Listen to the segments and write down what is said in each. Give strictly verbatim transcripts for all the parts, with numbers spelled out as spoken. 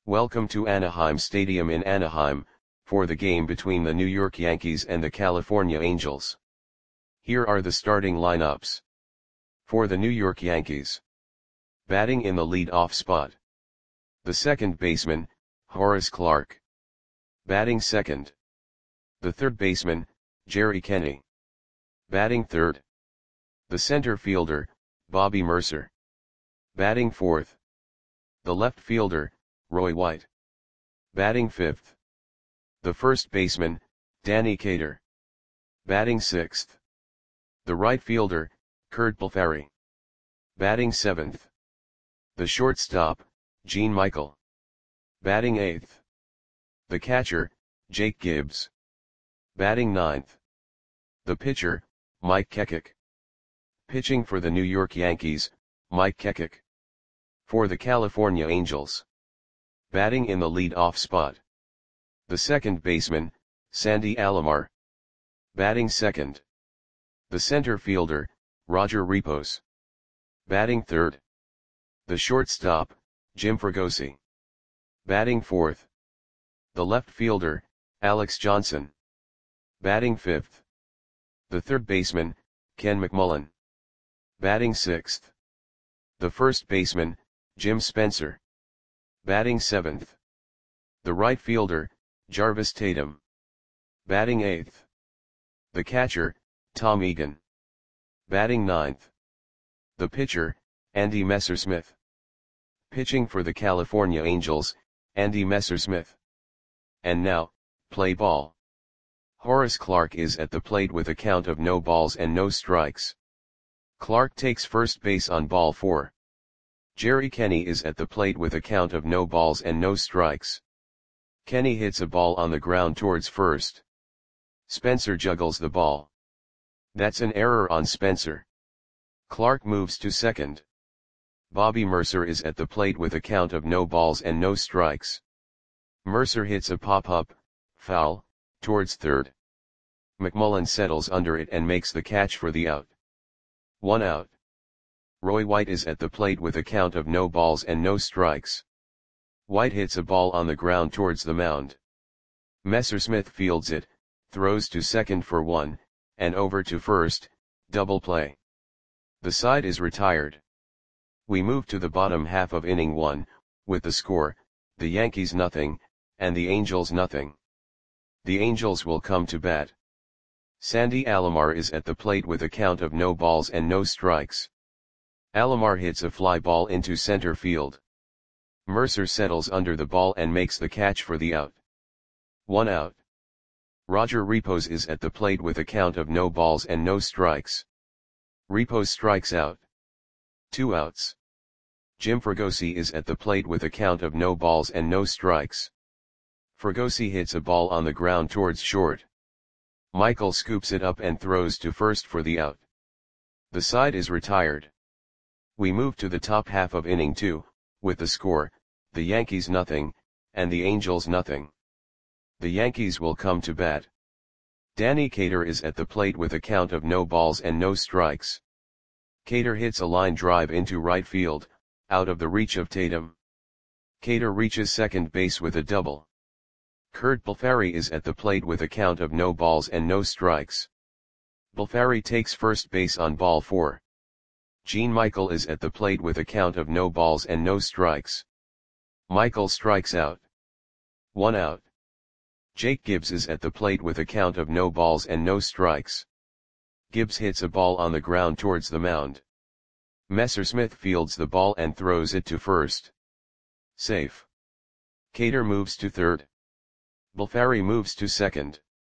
Welcome to Anaheim Stadium in Anaheim, for the game between the New York Yankees and the California Angels. Here are the starting lineups. For the New York Yankees. Batting in the lead-off spot. The second baseman, Horace Clarke. Batting second. The third baseman, Jerry Kenney. Batting third. The center fielder, Bobby Murcer. Batting fourth. The left fielder, Roy White. Batting fifth. The first baseman, Danny Cater. Batting sixth. The right fielder, Curt Blefary. Batting seventh. The shortstop, Gene Michael. Batting eighth. The catcher, Jake Gibbs. Batting ninth. The pitcher, Mike Kekik. Pitching for the New York Yankees, Mike Kekik. For the California Angels. Batting in the lead-off spot. The second baseman, Sandy Alomar. Batting second. The center fielder, Roger Repos. Batting third. The shortstop, Jim Fregosi. Batting fourth. The left fielder, Alex Johnson. Batting fifth. The third baseman, Ken McMullen. Batting sixth. The first baseman, Jim Spencer. Batting seventh. The right fielder, Jarvis Tatum. Batting eighth. The catcher, Tom Egan. Batting ninth. The pitcher, Andy Messersmith. Pitching for the California Angels, Andy Messersmith. And now, play ball. Horace Clarke is at the plate with a count of no balls and no strikes. Clarke takes first base on ball four. Jerry Kenney is at the plate with a count of no balls and no strikes. Kenney hits a ball on the ground towards first. Spencer juggles the ball. That's an error on Spencer. Clarke moves to second. Bobby Murcer is at the plate with a count of no balls and no strikes. Murcer hits a pop-up, foul, towards third. McMullen settles under it and makes the catch for the out. One out. Roy White is at the plate with a count of no balls and no strikes. White hits a ball on the ground towards the mound. Messersmith fields it, throws to second for one, and over to first, double play. The side is retired. We move to the bottom half of inning one, with the score, the Yankees nothing, and the Angels nothing. The Angels will come to bat. Sandy Alomar is at the plate with a count of no balls and no strikes. Alomar hits a fly ball into center field. Murcer settles under the ball and makes the catch for the out. One out. Roger Repos is at the plate with a count of no balls and no strikes. Repos strikes out. Two outs. Jim Fregosi is at the plate with a count of no balls and no strikes. Fregosi hits a ball on the ground towards short. Michael scoops it up and throws to first for the out. The side is retired. We move to the top half of inning two, with the score, the Yankees nothing, and the Angels nothing. The Yankees will come to bat. Danny Cater is at the plate with a count of no balls and no strikes. Cater hits a line drive into right field, out of the reach of Tatum. Cater reaches second base with a double. Curt Blefary is at the plate with a count of no balls and no strikes. Blefary takes first base on ball four. Gene Michael is at the plate with a count of no balls and no strikes. Michael strikes out. One out. Jake Gibbs is at the plate with a count of no balls and no strikes. Gibbs hits a ball on the ground towards the mound. Messersmith fields the ball and throws it to first. Safe. Cater moves to third. Blefary moves to second.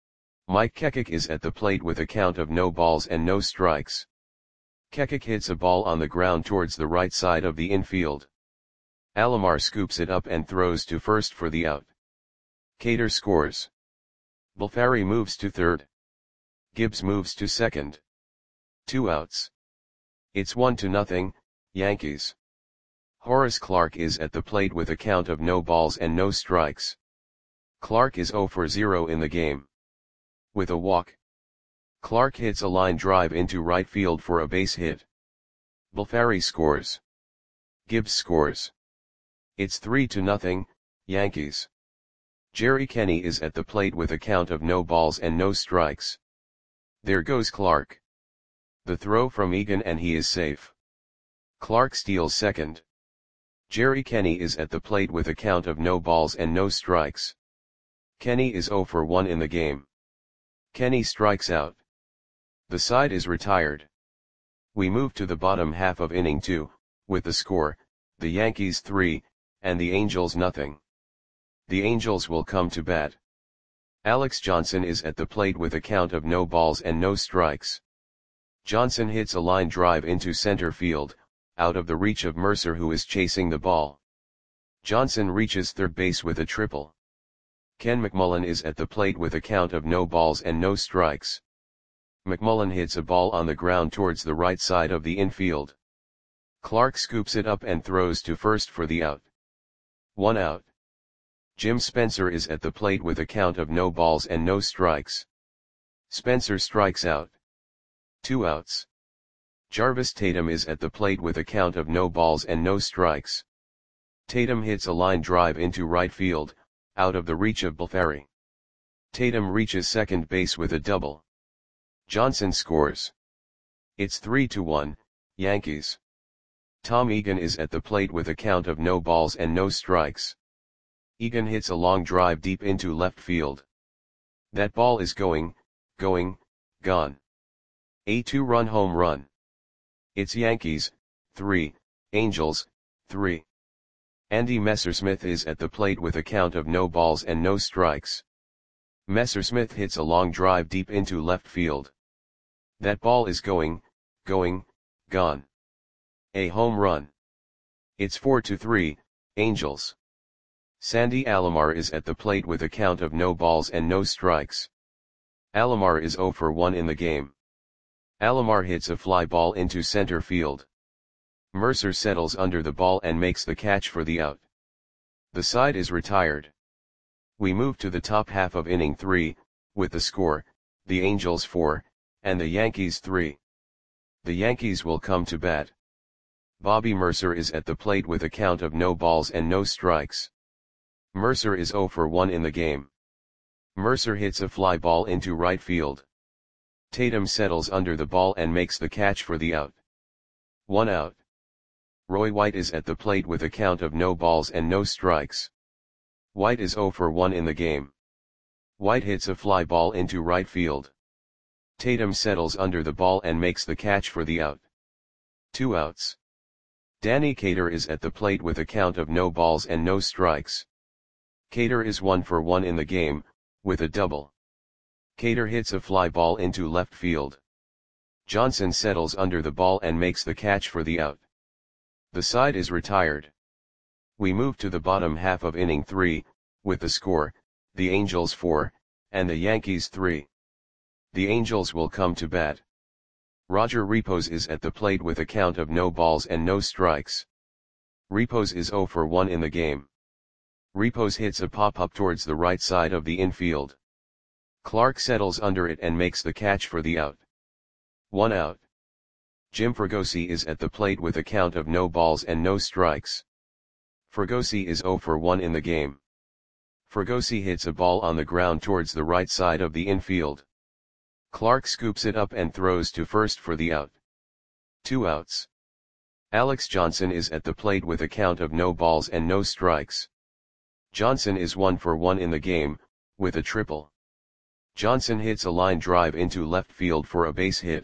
Mike Kekik is at the plate with a count of no balls and no strikes. Kekik hits a ball on the ground towards the right side of the infield. Alomar scoops it up and throws to first for the out. Cater scores. Blefary moves to third. Gibbs moves to second. Two outs. It's one to nothing, Yankees. Horace Clarke is at the plate with a count of no balls and no strikes. Clarke is zero for zero in the game. With a walk. Clarke hits a line drive into right field for a base hit. Blefary scores. Gibbs scores. It's three to nothing, Yankees. Jerry Kenny is at the plate with a count of no balls and no strikes. There goes Clark. The throw from Egan and he is safe. Clark steals second. Jerry Kenny is at the plate with a count of no balls and no strikes. Kenny is zero for one in the game. Kenny strikes out. The side is retired. We move to the bottom half of inning two, with the score, the Yankees three, and the Angels nothing. The Angels will come to bat. Alex Johnson is at the plate with a count of no balls and no strikes. Johnson hits a line drive into center field, out of the reach of Mercer who is chasing the ball. Johnson reaches third base with a triple. Ken McMullen is at the plate with a count of no balls and no strikes. McMullen hits a ball on the ground towards the right side of the infield. Clark scoops it up and throws to first for the out. One out. Jim Spencer is at the plate with a count of no balls and no strikes. Spencer strikes out. Two outs. Jarvis Tatum is at the plate with a count of no balls and no strikes. Tatum hits a line drive into right field, out of the reach of Balfari. Tatum reaches second base with a double. Johnson scores. It's three to one, Yankees. Tom Egan is at the plate with a count of no balls and no strikes. Egan hits a long drive deep into left field. That ball is going, going, gone. A two-run home run. It's Yankees, three, Angels, three. Andy Messersmith is at the plate with a count of no balls and no strikes. Messersmith hits a long drive deep into left field. That ball is going, going, gone. A home run. It's four to three, Angels. Sandy Alomar is at the plate with a count of no balls and no strikes. Alomar is zero for one in the game. Alomar hits a fly ball into center field. Mercer settles under the ball and makes the catch for the out. The side is retired. We move to the top half of inning three, with the score, the Angels four, and the Yankees three. The Yankees will come to bat. Bobby Mercer is at the plate with a count of no balls and no strikes. Mercer is zero for one in the game. Mercer hits a fly ball into right field. Tatum settles under the ball and makes the catch for the out. One out. Roy White is at the plate with a count of no balls and no strikes. White is zero for one in the game. White hits a fly ball into right field. Tatum settles under the ball and makes the catch for the out. Two outs. Danny Cater is at the plate with a count of no balls and no strikes. Cater is one for one in the game, with a double. Cater hits a fly ball into left field. Johnson settles under the ball and makes the catch for the out. The side is retired. We move to the bottom half of inning three, with the score, the Angels four, and the Yankees three. The Angels will come to bat. Roger Repos is at the plate with a count of no balls and no strikes. Repos is zero for one in the game. Repos hits a pop-up towards the right side of the infield. Clark settles under it and makes the catch for the out. One out. Jim Fregosi is at the plate with a count of no balls and no strikes. Fregosi is zero for one in the game. Fregosi hits a ball on the ground towards the right side of the infield. Clark scoops it up and throws to first for the out. Two outs. Alex Johnson is at the plate with a count of no balls and no strikes. Johnson is one for one in the game, with a triple. Johnson hits a line drive into left field for a base hit.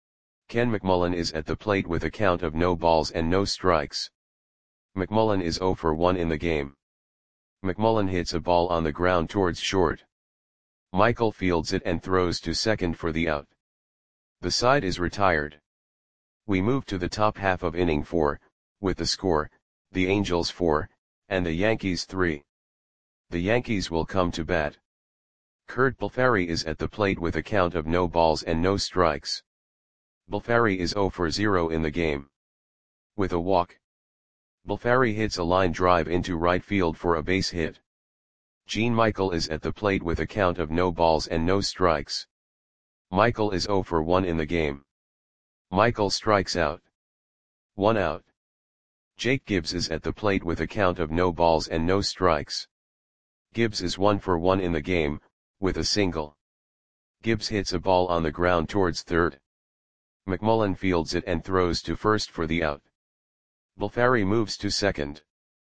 Ken McMullen is at the plate with a count of no balls and no strikes. McMullen is zero for one in the game. McMullen hits a ball on the ground towards short. Michael fields it and throws to second for the out. The side is retired. We move to the top half of inning four, with the score, the Angels four, and the Yankees three. The Yankees will come to bat. Kurt Balfari is at the plate with a count of no balls and no strikes. Balfari is zero for zero in the game. With a walk. Balfari hits a line drive into right field for a base hit. Gene Michael is at the plate with a count of no balls and no strikes. Michael is zero for one in the game. Michael strikes out. One out. Jake Gibbs is at the plate with a count of no balls and no strikes. Gibbs is one for one in the game, with a single. Gibbs hits a ball on the ground towards third. McMullen fields it and throws to first for the out. Bulfari moves to second.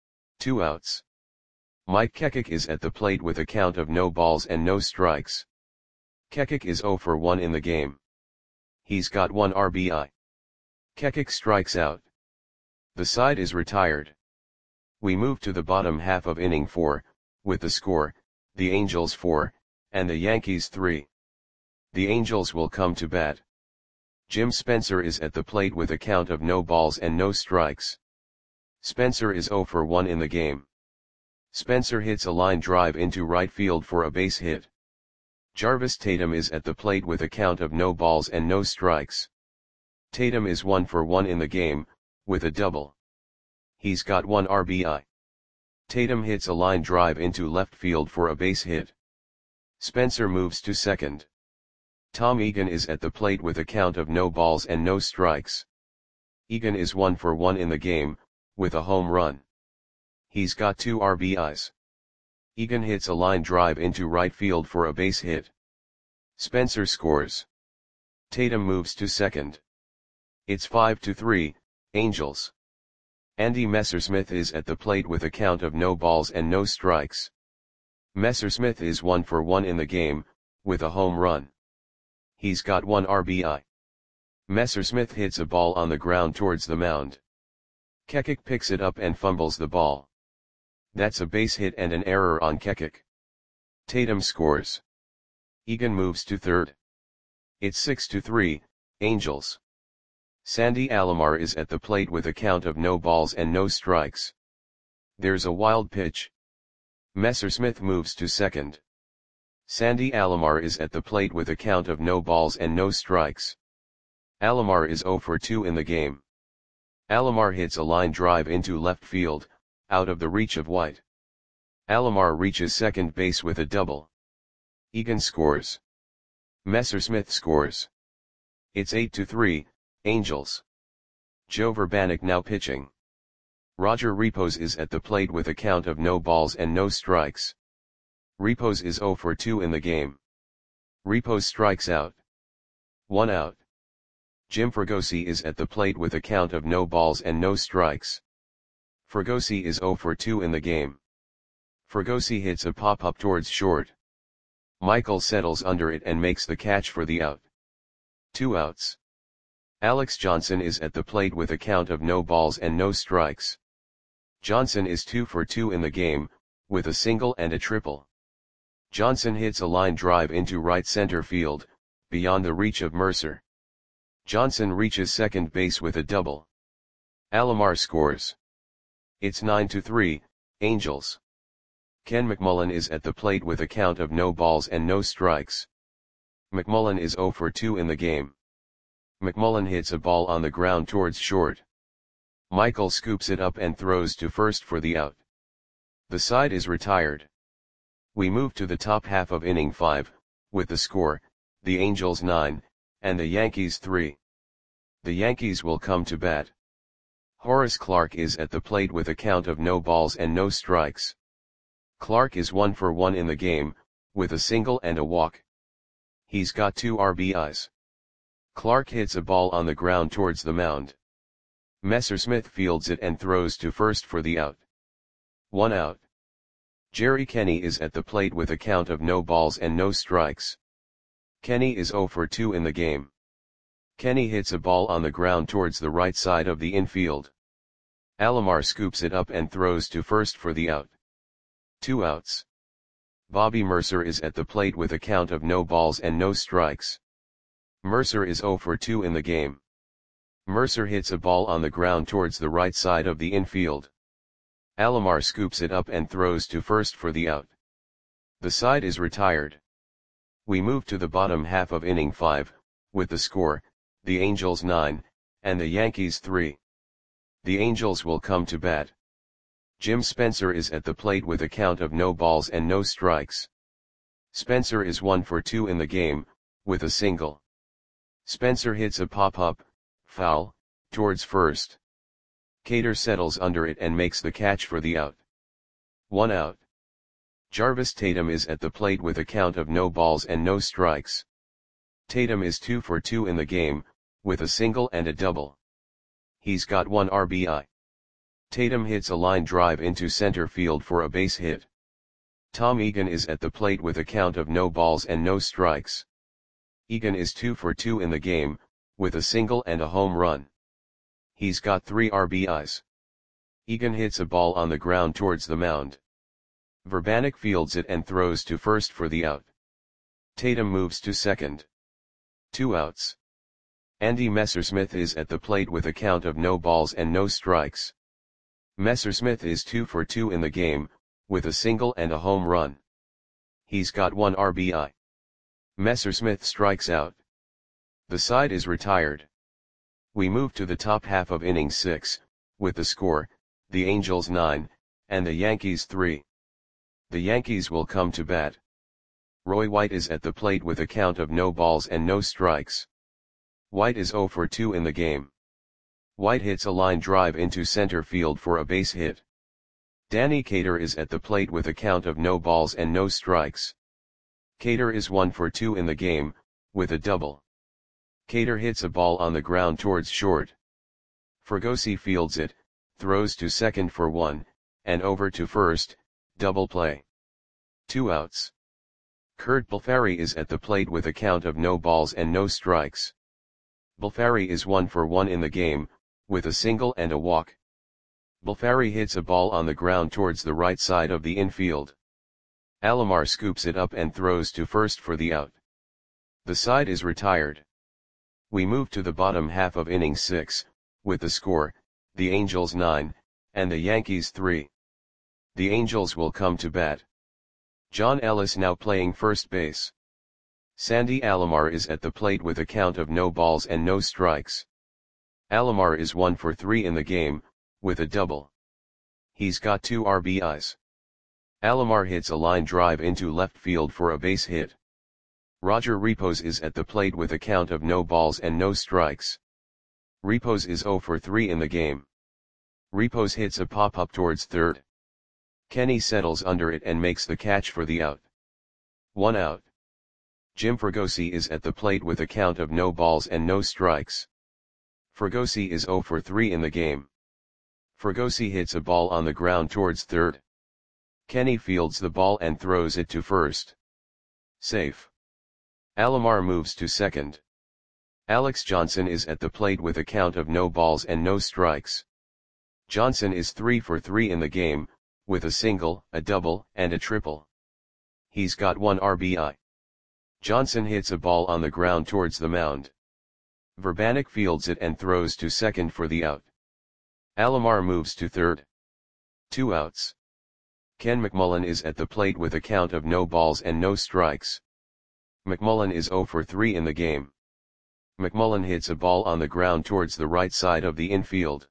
Two outs. Mike Kekik is at the plate with a count of no balls and no strikes. Kekik is zero for one in the game. He's got one R B I. Kekik strikes out. The side is retired. We move to the bottom half of inning four, with the score, the Angels four, and the Yankees three. The Angels will come to bat. Jim Spencer is at the plate with a count of no balls and no strikes. Spencer is zero for one in the game. Spencer hits a line drive into right field for a base hit. Jarvis Tatum is at the plate with a count of no balls and no strikes. Tatum is one for one in the game, with a double. He's got one R B I. Tatum hits a line drive into left field for a base hit. Spencer moves to second. Tom Egan is at the plate with a count of no balls and no strikes. Egan is one for one in the game, with a home run. He's got two R B Is. Egan hits a line drive into right field for a base hit. Spencer scores. Tatum moves to second. It's five to three, Angels. Andy Messersmith is at the plate with a count of no balls and no strikes. Messersmith is one for one in the game, with a home run. He's got one R B I. Messersmith hits a ball on the ground towards the mound. Kekik picks it up and fumbles the ball. That's a base hit and an error on Kekik. Tatum scores. Egan moves to third. It's six to three, Angels. Sandy Alomar is at the plate with a count of no balls and no strikes. There's a wild pitch. Messersmith moves to second. Sandy Alomar is at the plate with a count of no balls and no strikes. Alomar is zero for two in the game. Alomar hits a line drive into left field, out of the reach of White. Alomar reaches second base with a double. Egan scores. Messersmith scores. It's eight to three, Angels. Joe Vrbanek now pitching. Roger Repos is at the plate with a count of no balls and no strikes. Repos is zero for two in the game. Repos strikes out. One out. Jim Fregosi is at the plate with a count of no balls and no strikes. Fregosi is zero for two in the game. Fregosi hits a pop-up towards short. Michael settles under it and makes the catch for the out. Two outs. Alex Johnson is at the plate with a count of no balls and no strikes. Johnson is two for two in the game, with a single and a triple. Johnson hits a line drive into right center field, beyond the reach of Mercer. Johnson reaches second base with a double. Alomar scores. It's nine to three, Angels. Ken McMullen is at the plate with a count of no balls and no strikes. McMullen is zero for two in the game. McMullen hits a ball on the ground towards short. Michael scoops it up and throws to first for the out. The side is retired. We move to the top half of inning five, with the score, the Angels nine, and the Yankees three. The Yankees will come to bat. Horace Clarke is at the plate with a count of no balls and no strikes. Clarke is one for one in the game, with a single and a walk. He's got two R B Is. Clarke hits a ball on the ground towards the mound. Messersmith fields it and throws to first for the out. One out. Jerry Kenny is at the plate with a count of no balls and no strikes. Kenny is zero for two in the game. Kenny hits a ball on the ground towards the right side of the infield. Alomar scoops it up and throws to first for the out. Two outs. Bobby Mercer is at the plate with a count of no balls and no strikes. Mercer is zero for two in the game. Mercer hits a ball on the ground towards the right side of the infield. Alomar scoops it up and throws to first for the out. The side is retired. We move to the bottom half of inning five, with the score, the Angels nine, and the Yankees three. The Angels will come to bat. Jim Spencer is at the plate with a count of no balls and no strikes. Spencer is one for two in the game, with a single. Spencer hits a pop-up, foul, towards first. Cater settles under it and makes the catch for the out. One out. Jarvis Tatum is at the plate with a count of no balls and no strikes. Tatum is two for two in the game, with a single and a double. He's got one R B I. Tatum hits a line drive into center field for a base hit. Tom Egan is at the plate with a count of no balls and no strikes. Egan is two for two in the game, with a single and a home run. He's got three R B Is. Egan hits a ball on the ground towards the mound. Verbanek fields it and throws to first for the out. Tatum moves to second. Two outs. Andy Messersmith is at the plate with a count of no balls and no strikes. Messersmith is two for two in the game, with a single and a home run. He's got one R B I. Messersmith strikes out. The side is retired. We move to the top half of inning six, with the score, the Angels nine, and the Yankees three. The Yankees will come to bat. Roy White is at the plate with a count of no balls and no strikes. White is zero for two in the game. White hits a line drive into center field for a base hit. Danny Cater is at the plate with a count of no balls and no strikes. Cater is one for two in the game, with a double. Cater hits a ball on the ground towards short. Fregosi fields it, throws to second for one, and over to first, double play. Two outs. Kurt Balfari is at the plate with a count of no balls and no strikes. Balfari is one for one in the game, with a single and a walk. Balfari hits a ball on the ground towards the right side of the infield. Alomar scoops it up and throws to first for the out. The side is retired. We move to the bottom half of inning six, with the score, the Angels nine, and the Yankees three. The Angels will come to bat. John Ellis now playing first base. Sandy Alomar is at the plate with a count of no balls and no strikes. Alomar is one for three in the game, with a double. He's got two R B Is. Alomar hits a line drive into left field for a base hit. Roger Repos is at the plate with a count of no balls and no strikes. Repos is zero for three in the game. Repos hits a pop-up towards third. Kenny settles under it and makes the catch for the out. One out. Jim Fregosi is at the plate with a count of no balls and no strikes. Fregosi is zero for three in the game. Fregosi hits a ball on the ground towards third. Kenny fields the ball and throws it to first. Safe. Alomar moves to second. Alex Johnson is at the plate with a count of no balls and no strikes. Johnson is three for three in the game, with a single, a double, and a triple. He's got one R B I. Johnson hits a ball on the ground towards the mound. Verbanek fields it and throws to second for the out. Alomar moves to third. Two outs. Ken McMullen is at the plate with a count of no balls and no strikes. McMullen is zero for three in the game. McMullen hits a ball on the ground towards the right side of the infield.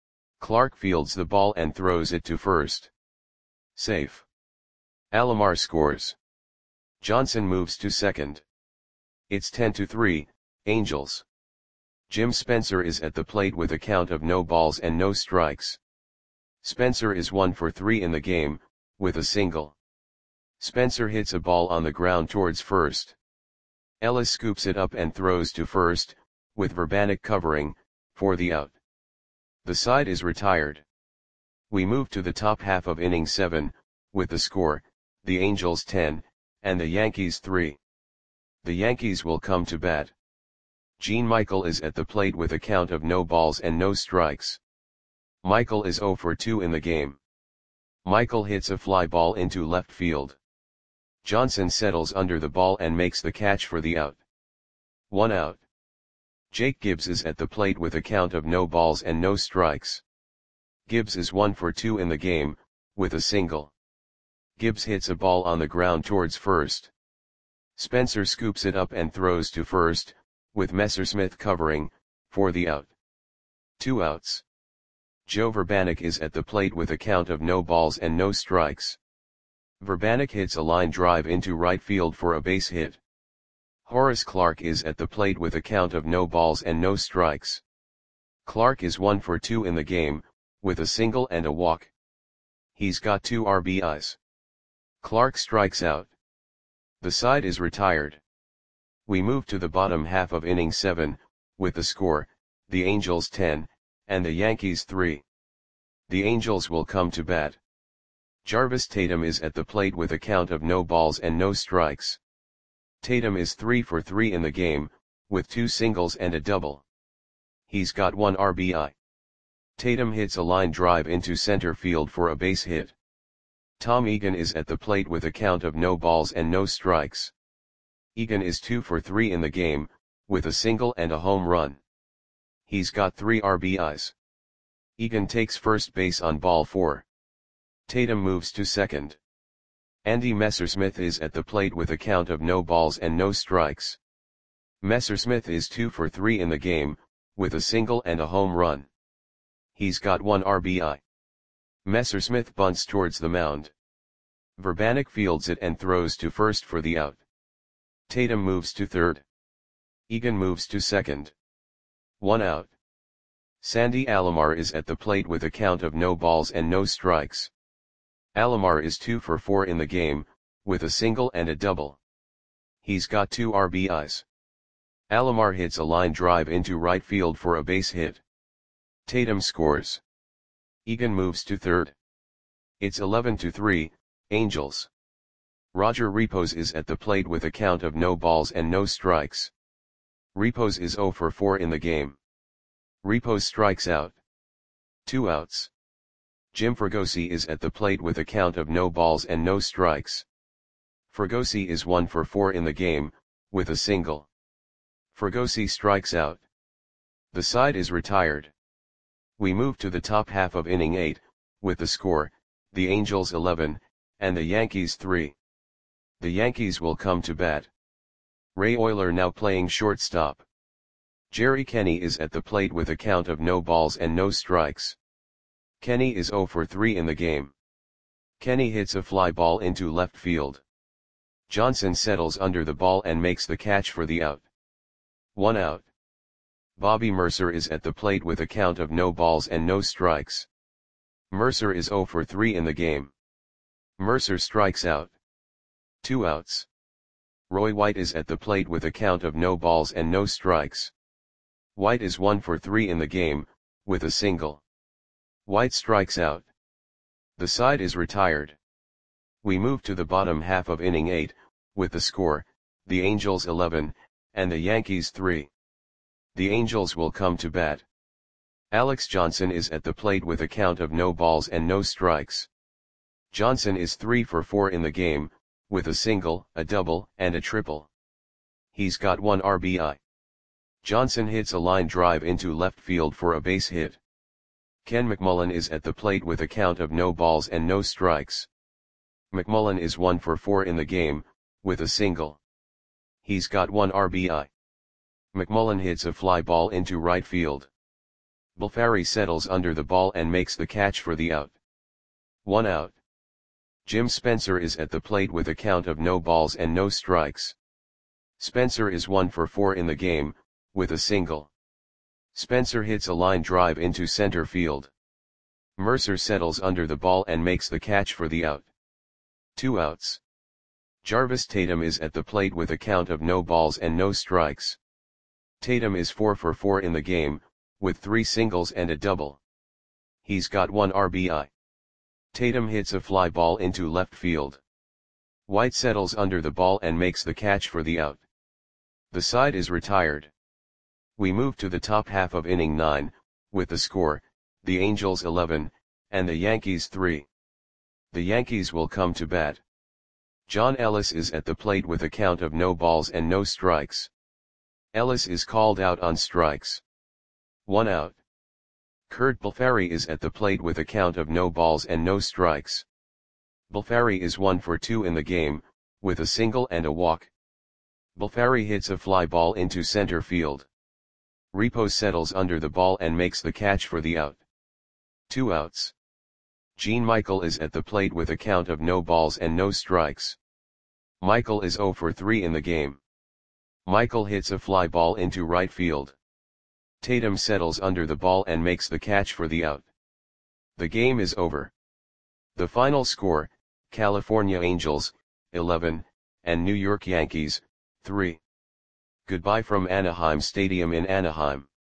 Clark fields the ball and throws it to first. Safe. Alomar scores. Johnson moves to second. It's ten to three, Angels. Jim Spencer is at the plate with a count of no balls and no strikes. Spencer is one for three in the game, with a single. Spencer hits a ball on the ground towards first. Ellis scoops it up and throws to first, with Verbanek covering, for the out. The side is retired. We move to the top half of inning seven, with the score, the Angels ten, and the Yankees three. The Yankees will come to bat. Gene Michael is at the plate with a count of no balls and no strikes. Michael is zero for two in the game. Michael hits a fly ball into left field. Johnson settles under the ball and makes the catch for the out. One out. Jake Gibbs is at the plate with a count of no balls and no strikes. Gibbs is one for two in the game, with a single. Gibbs hits a ball on the ground towards first. Spencer scoops it up and throws to first, with Messersmith covering, for the out. Two outs. Joe Verbanek is at the plate with a count of no balls and no strikes. Verbanek hits a line drive into right field for a base hit. Horace Clarke is at the plate with a count of no balls and no strikes. Clarke is one for two in the game, with a single and a walk. He's got two R B Is. Clark strikes out. The side is retired. We move to the bottom half of inning seven, with the score, the Angels ten, and the Yankees three. The Angels will come to bat. Jarvis Tatum is at the plate with a count of no balls and no strikes. Tatum is three for three in the game, with two singles and a double. He's got one R B I. Tatum hits a line drive into center field for a base hit. Tom Egan is at the plate with a count of no balls and no strikes. Egan is two for three in the game, with a single and a home run. He's got three R B Is. Egan takes first base on ball four. Tatum moves to second. Andy Messersmith is at the plate with a count of no balls and no strikes. Messersmith is two for three in the game, with a single and a home run. He's got one R B I. Messersmith bunts towards the mound. Verbanek fields it and throws to first for the out. Tatum moves to third. Egan moves to second. One out. Sandy Alomar is at the plate with a count of no balls and no strikes. Alomar is two for four in the game, with a single and a double. He's got two R B Is. Alomar hits a line drive into right field for a base hit. Tatum scores. Egan moves to third. It's eleven to three, Angels. Roger Repos is at the plate with a count of no balls and no strikes. Repos is zero for four in the game. Repos strikes out. Two outs. Jim Fregosi is at the plate with a count of no balls and no strikes. Fregosi is one for four in the game, with a single. Fregosi strikes out. The side is retired. We move to the top half of inning eight, with the score, the Angels eleven, and the Yankees three. The Yankees will come to bat. Ray Oyler now playing shortstop. Jerry Kenny is at the plate with a count of no balls and no strikes. Kenny is zero for three in the game. Kenny hits a fly ball into left field. Johnson settles under the ball and makes the catch for the out. One out. Bobby Mercer is at the plate with a count of no balls and no strikes. Mercer is zero for three in the game. Mercer strikes out. Two outs. Roy White is at the plate with a count of no balls and no strikes. White is one for three in the game, with a single. White strikes out. The side is retired. We move to the bottom half of inning eight, with the score, the Angels eleven, and the Yankees three. The Angels will come to bat. Alex Johnson is at the plate with a count of no balls and no strikes. Johnson is three for four in the game, with a single, a double, and a triple. He's got one R B I. Johnson hits a line drive into left field for a base hit. Ken McMullen is at the plate with a count of no balls and no strikes. McMullen is one for four in the game, with a single. He's got one R B I. McMullen hits a fly ball into right field. Bulfari settles under the ball and makes the catch for the out. One out. Jim Spencer is at the plate with a count of no balls and no strikes. Spencer is one for four in the game, with a single. Spencer hits a line drive into center field. Mercer settles under the ball and makes the catch for the out. Two outs. Jarvis Tatum is at the plate with a count of no balls and no strikes. Tatum is four for four in the game, with three singles and a double. He's got one R B I. Tatum hits a fly ball into left field. White settles under the ball and makes the catch for the out. The side is retired. We move to the top half of inning nine, with the score, the Angels eleven, and the Yankees three. The Yankees will come to bat. John Ellis is at the plate with a count of no balls and no strikes. Ellis is called out on strikes. One out. Kurt Bulfari is at the plate with a count of no balls and no strikes. Bulfari is one for two in the game, with a single and a walk. Bulfari hits a fly ball into center field. Repos settles under the ball and makes the catch for the out. Two outs. Gene Michael is at the plate with a count of no balls and no strikes. Michael is zero for three in the game. Michael hits a fly ball into right field. Tatum settles under the ball and makes the catch for the out. The game is over. The final score, California Angels, eleven, and New York Yankees, three. Goodbye from Anaheim Stadium in Anaheim.